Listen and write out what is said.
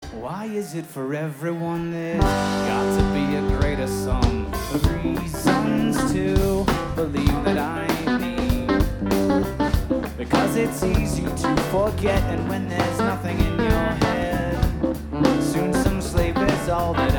Why is it for everyone there's got to be a greater sum of reasons to believe that I need? Because it's easy to forget, and when there's nothing in your head, soon some sleep is all that